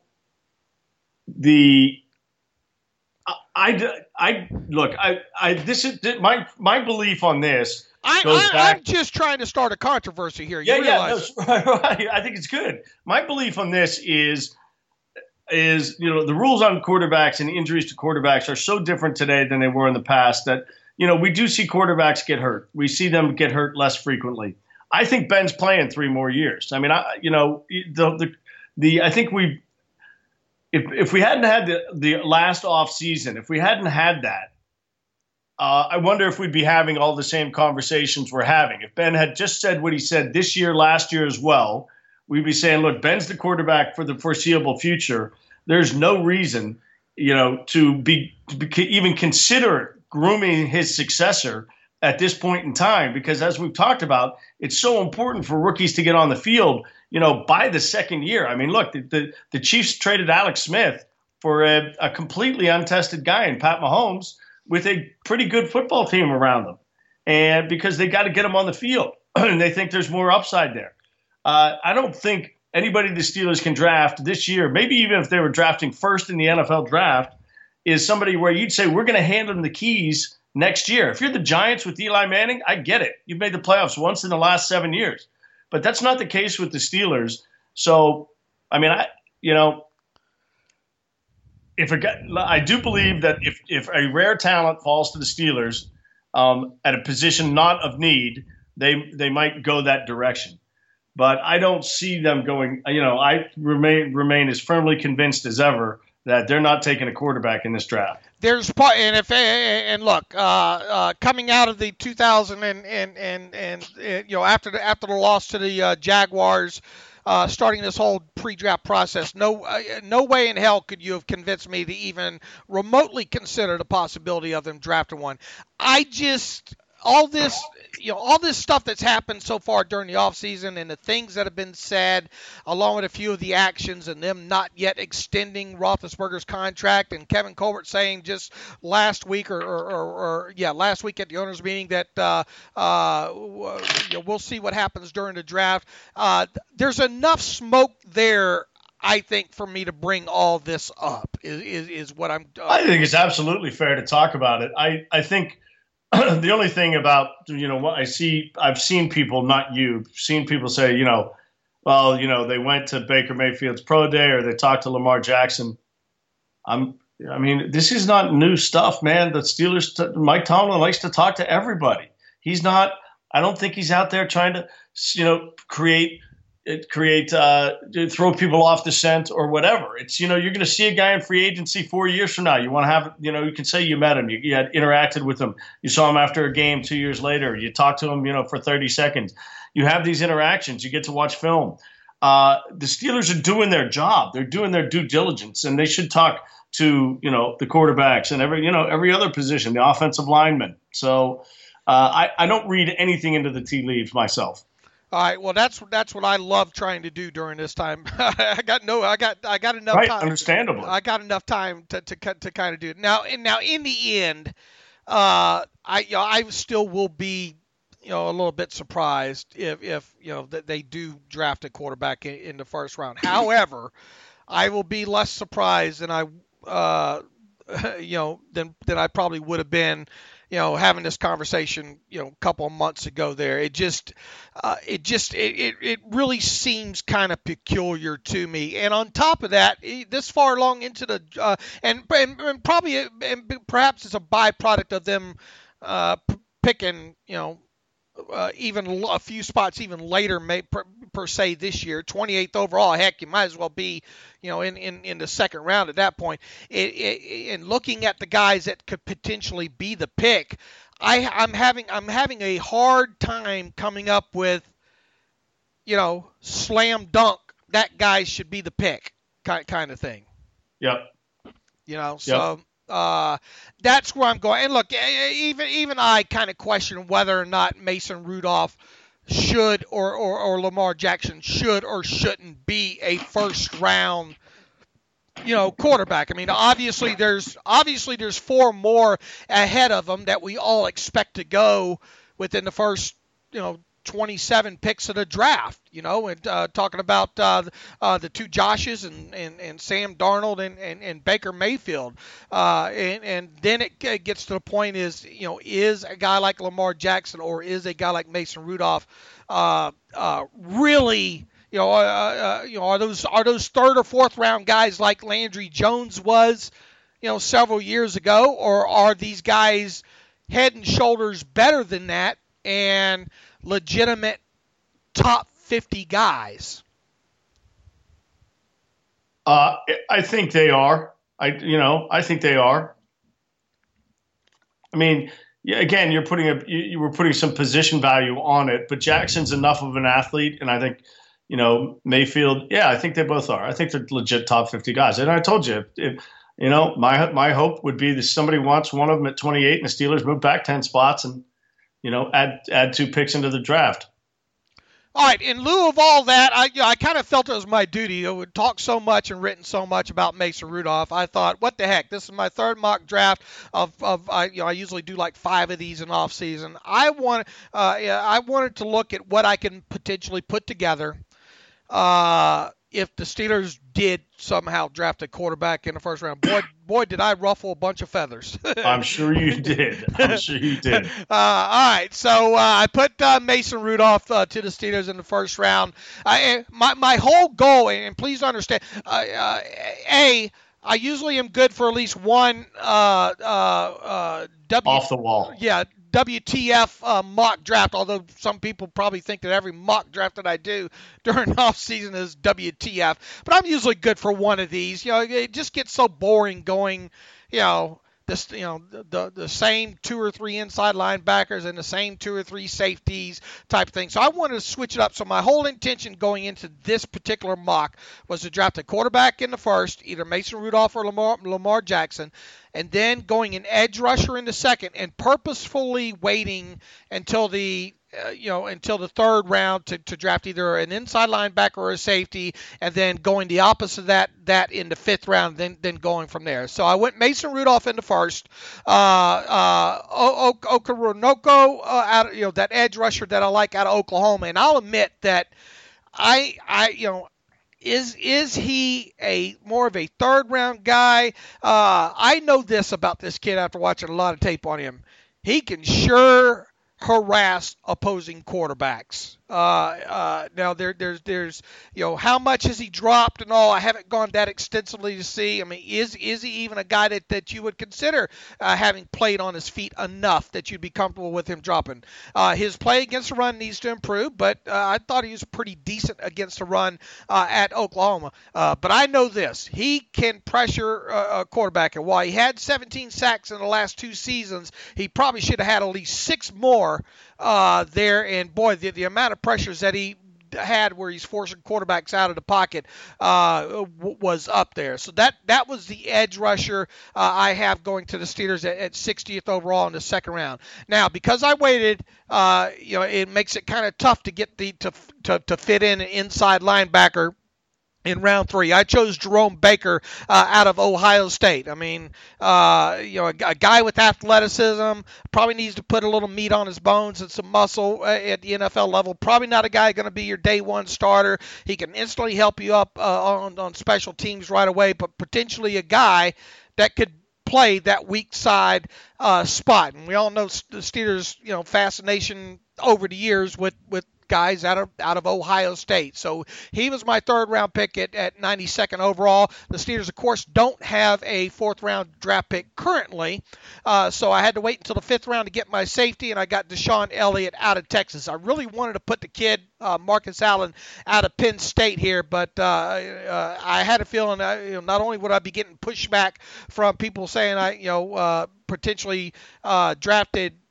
belief on this. I'm just trying to start a controversy here. I think it's good. My belief on this is the rules on quarterbacks and injuries to quarterbacks are so different today than they were in the past that we do see quarterbacks get hurt. We see them get hurt less frequently. I think Ben's playing 3 more years. I mean, I think if we hadn't had the last off season, if we hadn't had that, I wonder if we'd be having all the same conversations we're having. If Ben had just said what he said this year, last year as well, we'd be saying, look, Ben's the quarterback for the foreseeable future. There's no reason, to even consider grooming his successor at this point in time, because as we've talked about, it's so important for rookies to get on the field, by the 2nd year. I mean, look, the Chiefs traded Alex Smith for a completely untested guy in Pat Mahomes with a pretty good football team around them, and because they got to get him on the field and they think there's more upside there. I don't think anybody the Steelers can draft this year, maybe even if they were drafting first in the NFL draft, is somebody where you'd say, we're going to hand them the keys next year. If you're the Giants with Eli Manning, I get it. You've made the playoffs once in the last 7 years. But that's not the case with the Steelers. So, I mean, I do believe that if a rare talent falls to the Steelers at a position not of need, they might go that direction. But I don't see them going. I remain as firmly convinced as ever that they're not taking a quarterback in this draft. There's part, and look, coming out of the 2000 after the loss to the Jaguars, starting this whole pre-draft process, no way in hell could you have convinced me to even remotely consider the possibility of them drafting one. All this stuff that's happened so far during the offseason and the things that have been said, along with a few of the actions and them not yet extending Roethlisberger's contract, and Kevin Colbert saying just last week last week at the owners' meeting that we'll see what happens during the draft. There's enough smoke there, I think, for me to bring all this up. Is what I'm. I think it's absolutely fair to talk about it. I think. The only thing about, what I've seen people, not you, seen people say, they went to Baker Mayfield's pro day or they talked to Lamar Jackson. This is not new stuff, man. The Steelers, Mike Tomlin likes to talk to everybody. I don't think he's out there trying to, throw people off the scent or whatever. It's, you're going to see a guy in free agency 4 years from now. You want to have, you can say you met him, you had interacted with him. You saw him after a game 2 years later. You talked to him, for 30 seconds. You have these interactions. You get to watch film. The Steelers are doing their job. They're doing their due diligence, and they should talk to, the quarterbacks and every other position, the offensive linemen. So I don't read anything into the tea leaves myself. All right. Well, that's what I love trying to do during this time. I got enough right, time. Understandable. I got enough time to kind of do it. Now in the end, I still will be, a little bit surprised if that they do draft a quarterback in the first round. However, I will be less surprised than I than I probably would have been, having this conversation, a couple of months ago there. It really seems kind of peculiar to me. And on top of that, this far along into the, and perhaps it's a byproduct of them picking, even a few spots even later, per se this year, 28th overall. Heck, you might as well be, in the second round at that point. And looking at the guys that could potentially be the pick, I'm having a hard time coming up with, slam dunk, that guy should be the pick kind of thing. Yep. So that's where I'm going. And look, even I kind of question whether or not Mason Rudolph should or Lamar Jackson should or shouldn't be a first round quarterback. I mean, obviously there's 4 more ahead of them that we all expect to go within the first 27 picks of the draft, and talking about the 2 Joshes and Sam Darnold and Baker Mayfield. And then it gets to the point is a guy like Lamar Jackson or is a guy like Mason Rudolph really, are those 3rd or 4th round guys like Landry Jones was, several years ago, or are these guys head and shoulders better than that and legitimate top 50 guys? I think they are. I think they are. I mean, again, you were putting some position value on it, but Jackson's enough of an athlete, and I think, Mayfield. Yeah, I think they both are. I think they're legit top 50 guys. And I told you, my hope would be that somebody wants one of them at 28, and the Steelers move back 10 spots and add 2 picks into the draft. All right. In lieu of all that, I kind of felt it was my duty. I would talk so much and written so much about Mason Rudolph. I thought, what the heck? This is my 3rd mock draft I usually do like 5 of these in off season. I wanted to look at what I can potentially put together if the Steelers did somehow draft a quarterback in the first round. Boy, did I ruffle a bunch of feathers. I'm sure you did. All right, so I put Mason Rudolph to the Steelers in the first round. My whole goal, and please understand, I usually am good for at least one off the wall. Yeah, WTF mock draft, although some people probably think that every mock draft that I do during off season is WTF. But I'm usually good for one of these. It just gets so boring going, the same 2 or 3 inside linebackers and the same 2 or 3 safeties type thing. So I wanted to switch it up. So my whole intention going into this particular mock was to draft a quarterback in the first, either Mason Rudolph or Lamar Jackson, and then going an edge rusher in the second, and purposefully waiting until the 3rd round to draft either an inside linebacker or a safety, and then going the opposite of that in the 5th round, then going from there. So I went Mason Rudolph in the first, Okoronkwo that edge rusher that I like out of Oklahoma, and I'll admit that Is he a more of a 3rd round guy? I know this about this kid after watching a lot of tape on him. He can sure harass opposing quarterbacks. Now there's how much has he dropped and all. I haven't gone that extensively to see. I mean, is he even a guy that you would consider having played on his feet enough that you'd be comfortable with him dropping? His play against the run needs to improve, but I thought he was pretty decent against the run at Oklahoma. But I know this: he can pressure a quarterback, and while he had 17 sacks in the last 2 seasons, he probably should have had at least 6 more there. And boy, the amount of pressures that he had where he's forcing quarterbacks out of the pocket was up there. So that was the edge rusher I have going to the Steelers at 60th overall in the 2nd round. Now, because I waited, it makes it kind of tough to get to fit in an inside linebacker in round 3. I chose Jerome Baker out of Ohio State. I mean, a guy with athleticism, probably needs to put a little meat on his bones and some muscle at the NFL level. Probably not a guy going to be your day 1 starter. He can instantly help you up on special teams right away, but potentially a guy that could play that weak side spot. And we all know the Steelers, fascination over the years with guys out of Ohio State. So he was my 3rd round pick at 92nd overall. The Steelers, of course, don't have a 4th round draft pick currently. So I had to wait until the 5th round to get my safety, and I got Deshaun Elliott out of Texas. I really wanted to put the kid, Marcus Allen, out of Penn State here, but I had a feeling not only would I be getting pushback from people saying I potentially drafted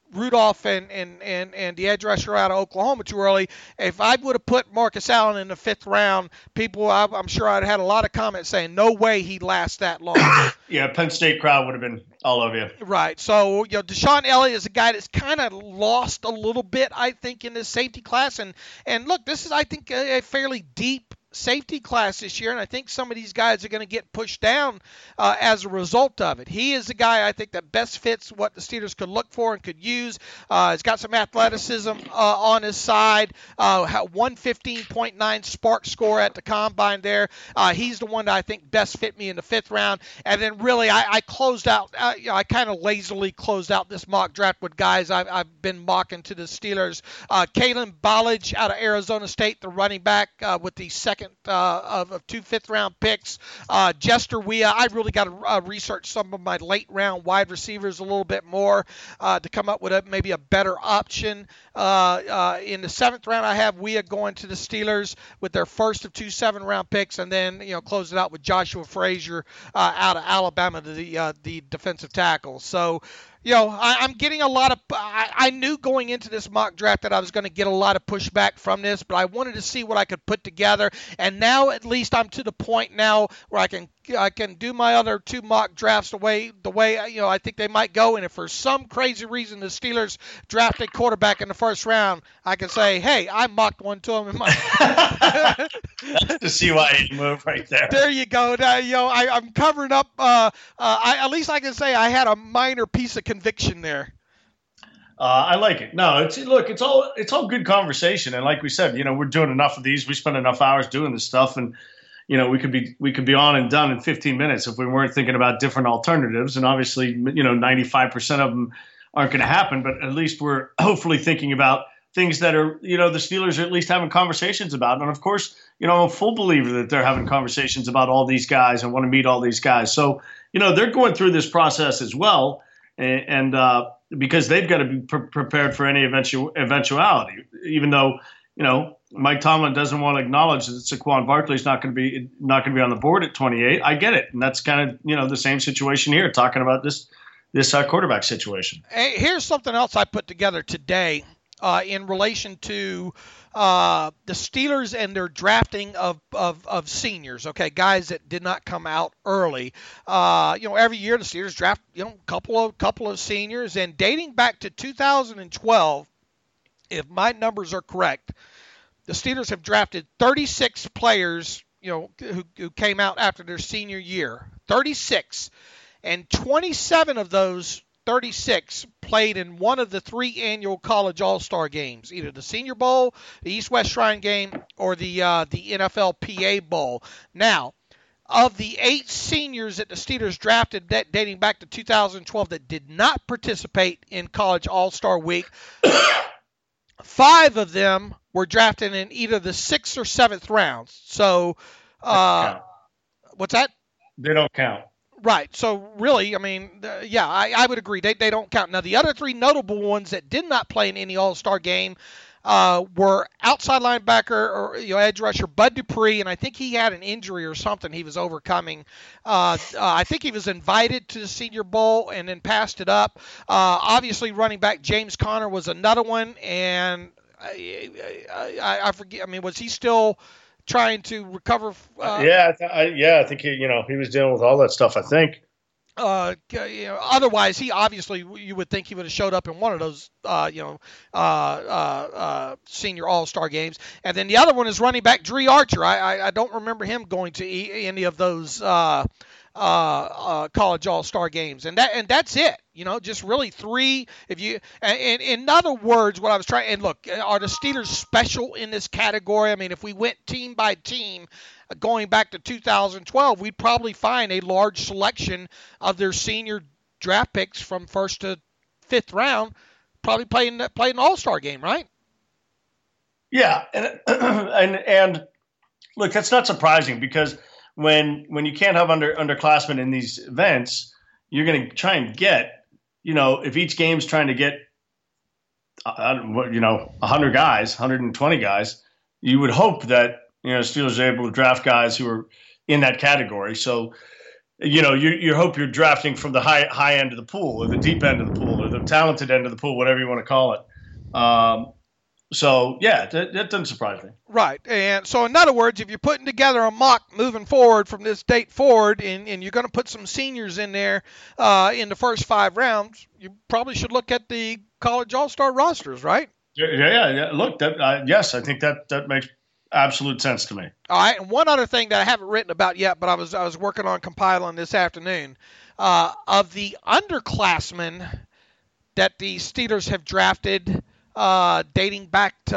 Rudolph and the edge rusher out of Oklahoma too early. If I would have put Marcus Allen in the 5th round, I'm sure I'd had a lot of comments saying no way he'd last that long. Yeah, Penn State crowd would have been all over you. Right. So, Deshaun Elliott is a guy that's kind of lost a little bit, I think, in this safety class. And look, this is, I think, a fairly deep safety class this year, and I think some of these guys are going to get pushed down as a result of it. He is the guy I think that best fits what the Steelers could look for and could use. He's got some athleticism on his side. 115.9 SPARQ score at the combine there. He's the one that I think best fit me in the 5th round. And then really I closed out, I kind of lazily closed out this mock draft with guys I've been mocking to the Steelers. Kalen Ballage out of Arizona State, the running back with the second of 2 5th-round picks. Jester Weah, I really got to research some of my late-round wide receivers a little bit more to come up with maybe a better option. In the 7th round, I have Weah going to the Steelers with their first of 2 7-round picks, and then close it out with Joshua Frazier out of Alabama, the defensive tackle. So, I'm getting a lot of – I knew going into this mock draft that I was going to get a lot of pushback from this, but I wanted to see what I could put together. And now at least I'm to the point now where I can do my other 2 mock drafts the way I think they might go. And if for some crazy reason the Steelers draft a quarterback in the 1st round, I can say, hey, I mocked one to him in my That's the CYA move right there. There you go. I'm covering up. At least I can say I had a minor piece of conviction there. I like it. No, it's all good conversation. And like we said, we're doing enough of these. We spend enough hours doing this stuff, and we could be on and done in 15 minutes if we weren't thinking about different alternatives. And obviously, 95% of them aren't going to happen, but at least we're hopefully thinking about things that are, the Steelers are at least having conversations about. And of course, I'm a full believer that they're having conversations about all these guys and want to meet all these guys. So, they're going through this process as well. And because they've got to be prepared for any eventuality, even though, Mike Tomlin doesn't want to acknowledge that Saquon Barkley's not going to be on the board at 28. I get it. And that's kind of, the same situation here, talking about this quarterback situation. Hey, here's something else I put together today in relation to the Steelers and their drafting of seniors, okay, guys that did not come out early. Every year the Steelers draft, a couple of seniors, and dating back to 2012, if my numbers are correct, the Steelers have drafted 36 players, who came out after their senior year, 36, and 27 of those 36 played in one of the 3 annual college all-star games, either the Senior Bowl, the East-West Shrine Game, or the NFLPA Bowl. Now, of the 8 seniors that the Steelers drafted dating back to 2012 that did not participate in college all-star week, 5 of them were drafted in either the 6th or 7th rounds. So, what's that? They don't count. Right. So really, I would agree. They don't count. Now, the other 3 notable ones that did not play in any All-Star game were outside linebacker or edge rusher Bud Dupree, and I think he had an injury or something he was overcoming. I think he was invited to the Senior Bowl and then passed it up. Obviously, running back James Conner was another one, and I forget. Was he still trying to recover? I think he was dealing with all that stuff, I think. Otherwise, he obviously, you would think he would have showed up in one of those, senior all-star games. And then the other one is running back Dre Archer. I don't remember him going to any of those college all-star games, and that's it. Just really 3. In other words, what I was trying, and look, are the Steelers special in this category? If we went team by team, going back to 2012, we'd probably find a large selection of their senior draft picks from 1st to 5th round, probably playing an all-star game, right? Yeah, and look, that's not surprising because when you can't have underclassmen in these events, you're going to try and get, if each game's trying to get, 100 guys, 120 guys, you would hope that, Steelers are able to draft guys who are in that category. So, you hope you're drafting from the high end of the pool or the deep end of the pool or the talented end of the pool, whatever you want to call it. So, yeah, that doesn't surprise me. Right. And so, in other words, if you're putting together a mock moving forward from this date forward and you're going to put some seniors in there in the first 5 rounds, you probably should look at the college all-star rosters, right? Yeah. Look, yes, I think that makes absolute sense to me. All right. And one other thing that I haven't written about yet, but I was working on compiling this afternoon, of the underclassmen that the Steelers have drafted dating back to,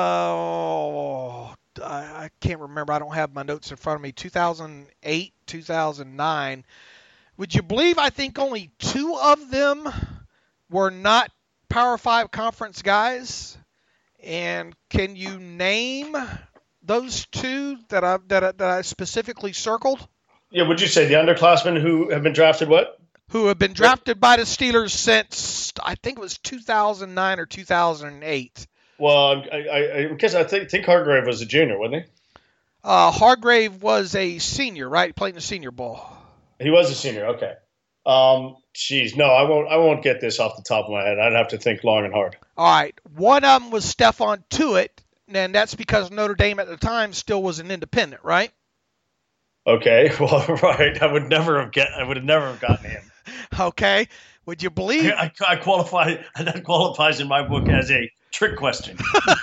I can't remember. I don't have my notes in front of me. 2008, 2009. Would you believe I think only 2 of them were not Power 5 conference guys? And can you name those 2 that I specifically circled? Yeah, would you say the underclassmen who have been drafted what? Who have been drafted by the Steelers since, I think it was 2009 or 2008. Well, I think Hargrave was a junior, wasn't he? Hargrave was a senior, right? He played in the Senior Bowl. He was a senior, okay. No, I won't get this off the top of my head. I'd have to think long and hard. All right. One of them was Stephon Tuitt, and that's because Notre Dame at the time still was an independent, right? Okay, well, right. I would never have gotten him. Okay. Would you believe? I qualify. That qualifies in my book as a trick question.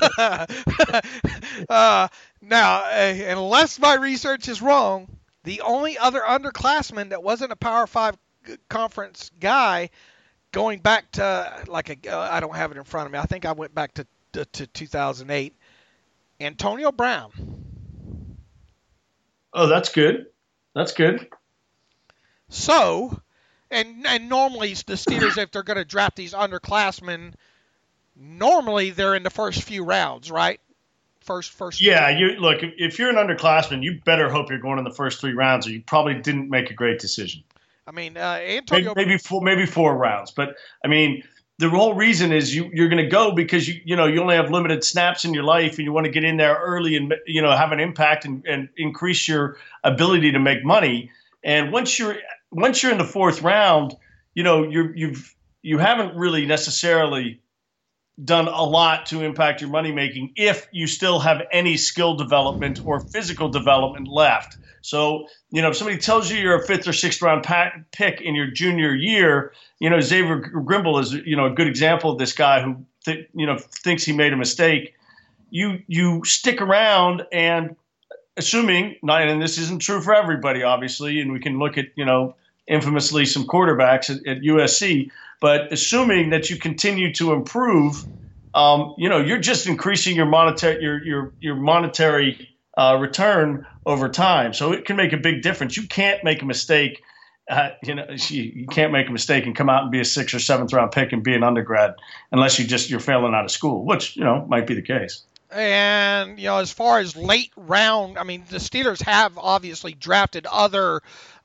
Now, unless my research is wrong, the only other underclassman that wasn't a Power 5 conference guy, going back to I don't have it in front of me. I think I went back to 2008. Antonio Brown. Oh, that's good. That's good. So, and normally the Steelers, if they're going to draft these underclassmen, normally they're in the first few rounds, right? First. Yeah, look. If you're an underclassman, you better hope you're going in the first 3 rounds, or you probably didn't make a great decision. I mean, Antonio. Maybe 4 rounds, but I mean, the whole reason is you're going to go because you only have limited snaps in your life, and you want to get in there early and have an impact and increase your ability to make money. And once you're in the 4th round, you haven't really necessarily done a lot to impact your money making if you still have any skill development or physical development left. So, if somebody tells you you're a 5th or 6th round pick in your junior year, Xavier Grimble is, a good example of this guy who, thinks he made a mistake. You stick around and assuming, and this isn't true for everybody, obviously, and we can look at, infamously some quarterbacks at USC, but assuming that you continue to improve, you're just increasing your monetary return over time. So it can make a big difference. You can't make a mistake. You can't make a mistake and come out and be a 6th or 7th round pick and be an undergrad unless you're failing out of school, which, might be the case. And, as far as late round, I mean, the Steelers have obviously drafted other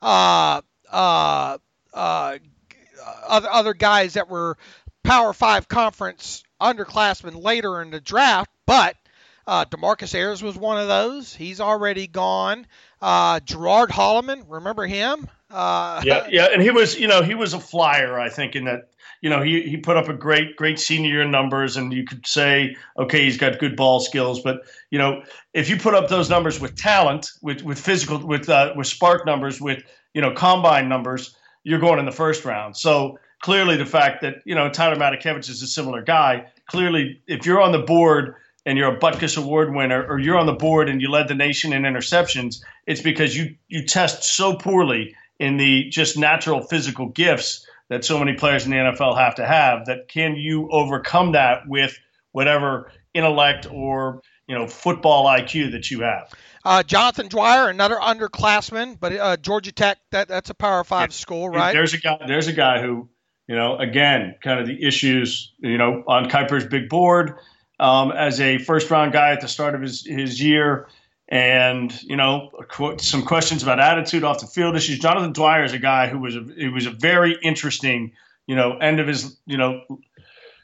guys that were Power 5 conference underclassmen later in the draft, but DeMarcus Ayers was one of those. He's already gone. Gerard Holloman, remember him? And he was a flyer, I think, in that, he put up a great senior year numbers, and you could say, okay, he's got good ball skills, but if you put up those numbers with talent, with physical, with spark numbers, with combine numbers, you're going in the 1st round. So clearly, the fact that Tyler Matakevich is a similar guy. Clearly, if you're on the board and you're a Butkus Award winner, or you're on the board and you led the nation in interceptions, it's because you test so poorly in the just natural physical gifts that so many players in the NFL have to have. That can you overcome that with whatever intellect or football IQ that you have? Jonathan Dwyer, another underclassman, but Georgia Tech, that's a Power 5 school, right? There's a guy who, again, kind of the issues, on Kuiper's big board as a 1st round guy at the start of his year, and some questions about attitude off the field issues. Jonathan Dwyer is a guy who was a very interesting, end of his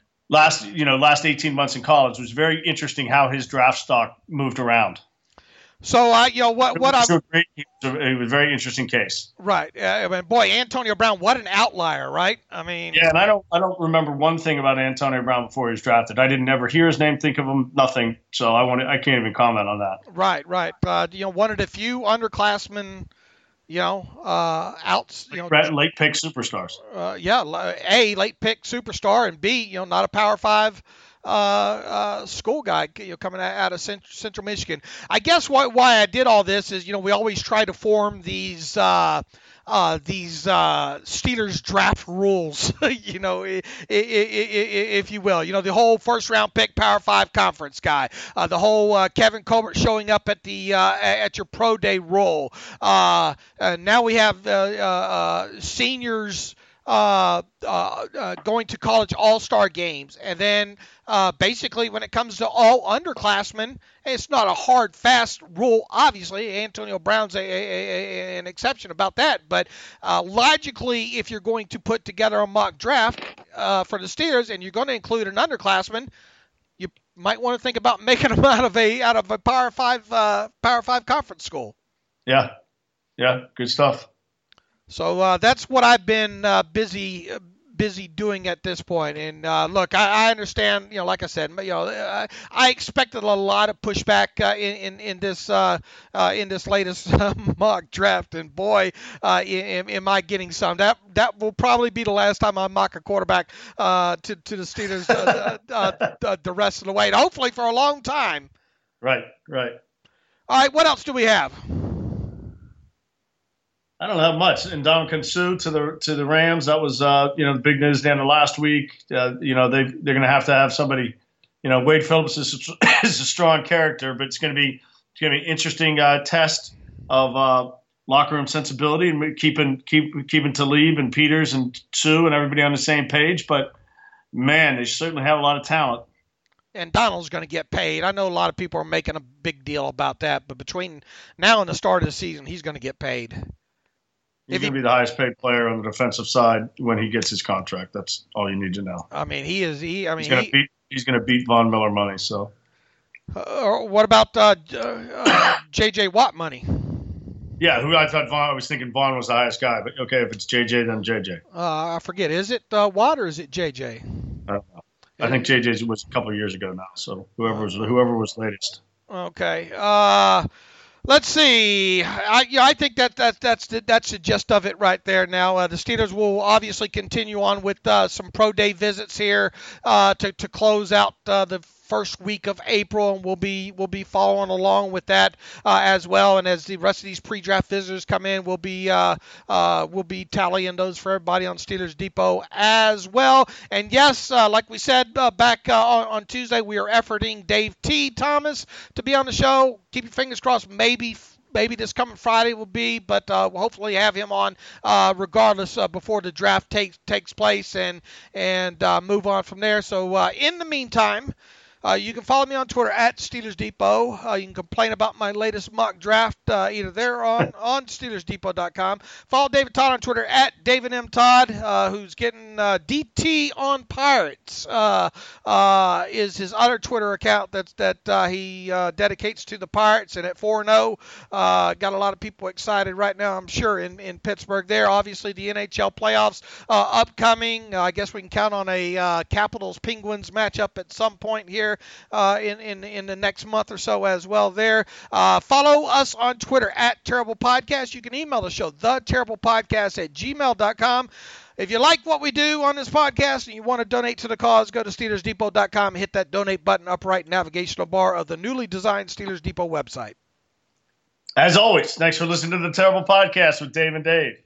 last 18 months in college. It was very interesting how his draft stock moved around. So, what I he was a very interesting case. Right. I mean, boy, Antonio Brown, what an outlier, right? I mean, yeah, and I don't remember one thing about Antonio Brown before he was drafted. I didn't ever hear his name, think of him, nothing. So I can't even comment on that. Right. One of the few underclassmen, outs, late pick superstars. A, late pick superstar, and B, not a Power 5 school guy, coming out of Central Michigan. I guess why I did all this is, we always try to form these Steelers draft rules, if you will. The whole first round pick Power 5 conference guy, the whole Kevin Colbert showing up at the at your pro day role. Now we have seniors going to college all-star games, and then basically when it comes to all underclassmen, it's not a hard, fast rule. Obviously, Antonio Brown's an exception about that, but logically, if you're going to put together a mock draft for the Steelers and you're going to include an underclassman, you might want to think about making them out of a Power 5 conference school. Yeah, good stuff. So that's what I've been busy doing at this point. And look, I understand. Like I said, I expected a lot of pushback in this latest mock draft. And boy, am I getting some. That will probably be the last time I mock a quarterback to the Steelers the rest of the way, and hopefully for a long time. Right. All right, what else do we have? I don't have much. And Ndamukong Suh to the Rams. That was the big news at the end of last week. They're going to have somebody. Wade Phillips is a strong character, but it's going to be an interesting test of locker room sensibility and keeping Talib and Peters and Suh and everybody on the same page. But man, they certainly have a lot of talent. And Donald's going to get paid. I know a lot of people are making a big deal about that, but between now and the start of the season, he's going to get paid. He's going to be the highest paid player on the defensive side when he gets his contract. That's all you need to know. I mean, he's going to beat Von Miller money. So, what about J.J. Watt money? Yeah, I was thinking Vaughn was the highest guy, but okay, if it's J.J., then J.J. I forget. Is it Watt or is it J.J.? I don't know. I think J.J. was a couple of years ago now. So whoever was latest. Okay. Let's see. I think that's the gist of it right there. Now the Steelers will obviously continue on with some pro day visits here to close out the first week of April, and we'll be following along with that as well. And as the rest of these pre-draft visitors come in, we'll be tallying those for everybody on Steelers Depot as well. And yes, like we said back on Tuesday, we are efforting Dave T. Thomas to be on the show. Keep your fingers crossed. Maybe this coming Friday will be, but we'll hopefully have him on regardless before the draft takes place and move on from there. So in the meantime, you can follow me on Twitter at Steelers Depot. You can complain about my latest mock draft either there or on SteelersDepot.com. Follow David Todd on Twitter at David M. Todd, who's getting DT on Pirates is his other Twitter account that he dedicates to the Pirates. And at 4-0, got a lot of people excited right now, I'm sure, in Pittsburgh there. Obviously, the NHL playoffs upcoming. I guess we can count on a Capitals-Penguins matchup at some point here in the next month or so as well there. Follow us on Twitter at Terrible Podcast. You can email the show, theterriblepodcast@gmail.com. If you like what we do on this podcast and you want to donate to the cause, go to SteelersDepot.com and hit that donate button upright navigational bar of the newly designed Steelers Depot website. As always, thanks for listening to the Terrible Podcast with Dave and Dave.